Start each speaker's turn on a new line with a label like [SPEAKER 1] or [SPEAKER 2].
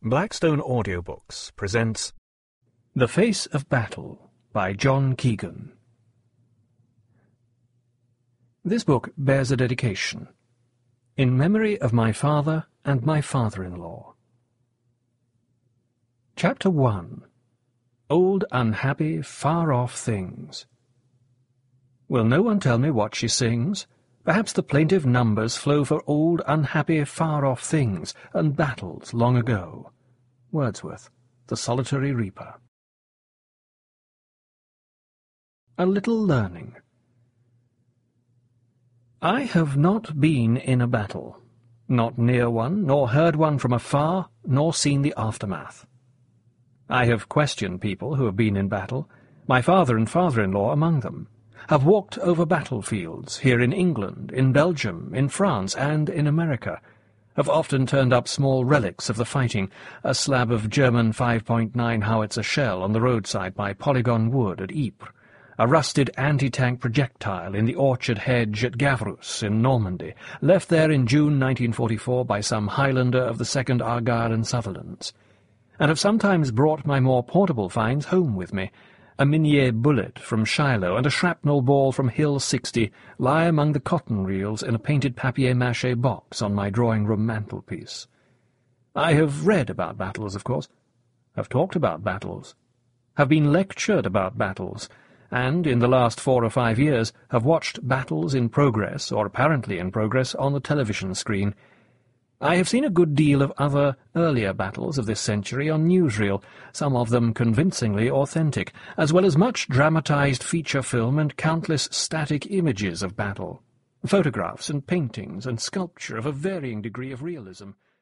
[SPEAKER 1] Blackstone Audiobooks presents
[SPEAKER 2] The Face of Battle by John Keegan. This book bears a dedication, in memory of my father and my father-in-law. Chapter 1. Old Unhappy Far-Off Things. Will no one tell me what she sings? Perhaps the plaintive numbers flow for old unhappy far-off things and battles long ago. Wordsworth, The Solitary Reaper. A Little Learning. I have not been in a battle, not near one, nor heard one from afar, nor seen the aftermath. I have questioned people who have been in battle, my father and father-in-law among them, have walked over battlefields here in England, in Belgium, in France, and in America, have often turned up small relics of the fighting, a slab of German 5.9 howitzer shell on the roadside by Polygon Wood at Ypres, a rusted anti-tank projectile in the orchard hedge at Gavrus in Normandy, left there in June 1944 by some Highlander of the 2nd Argyll and Sutherlands, and have sometimes brought my more portable finds home with me. A Minier bullet from Shiloh and a shrapnel ball from Hill 60 lie among the cotton reels in a painted papier-mâché box on my drawing-room mantelpiece. I have read about battles, of course, have talked about battles, have been lectured about battles, and, in the last 4 or 5 years, have watched battles in progress, or apparently in progress, on the television screen. I have seen a good deal of other, earlier battles of this century on newsreel, some of them convincingly authentic, as well as much dramatized feature film and countless static images of battle, photographs and paintings and sculpture of a varying degree of realism.